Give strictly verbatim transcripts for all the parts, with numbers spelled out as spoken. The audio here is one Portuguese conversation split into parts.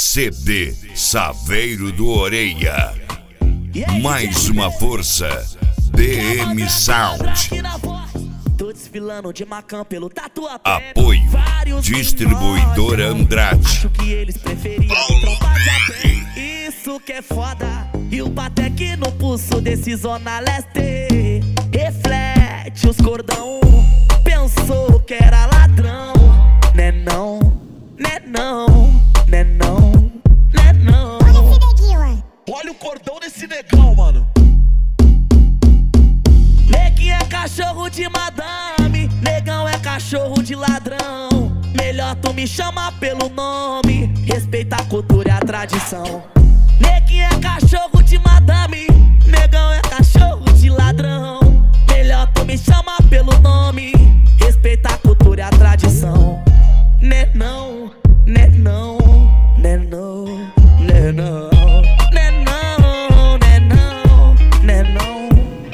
C D Saveiro do Orelha. Mais uma força. D M Sound. Tô desfilando de Macan pelo Tatuapé. Apoio Distribuidora Andrade. Acho que eles preferiam me trombar de a pé. Isso que é foda. E o Patek no pulso desse Zona Leste. Reflete os cordão. Pensou que era ladrão. Né não, né não, né não, né não. Olha esse neguinho, olha o cordão desse negão, mano. Neguinho é cachorro de madame, negão é cachorro de ladrão. Melhor tu me chamar pelo nome, respeita a cultura e a tradição. Neguinho é cachorro de madame, negão é cachorro de ladrão. Melhor tu me chamar pelo nome, respeita a cultura e a tradição. Né não, né não, né não, né não, né não, né não, né não.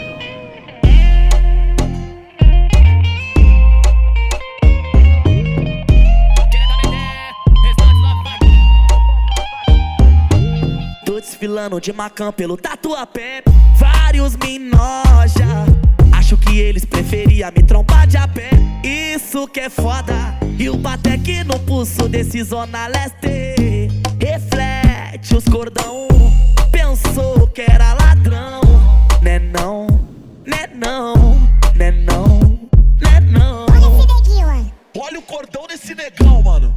Tô desfilando de Macan pelo Tatuapé. Vários me noja. Acho que eles preferiam me trombar de a pé. Isso que é foda. E o Patek no pulso desse Zona Leste. Reflete os cordão. Pensou que era ladrão. Né não, né não, né não, né não. olha esse neguinho, Olha o cordão desse negão, mano.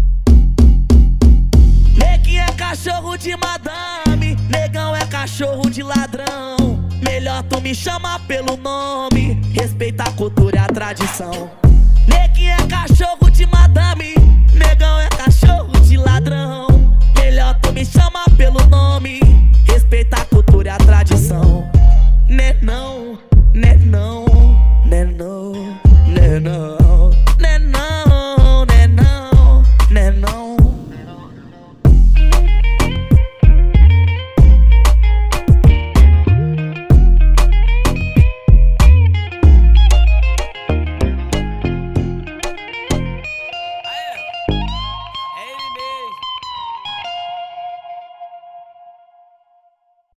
Neguinho é cachorro de madame, negão é cachorro de ladrão. Melhor tu me chamar pelo nome, respeita a cultura e a tradição.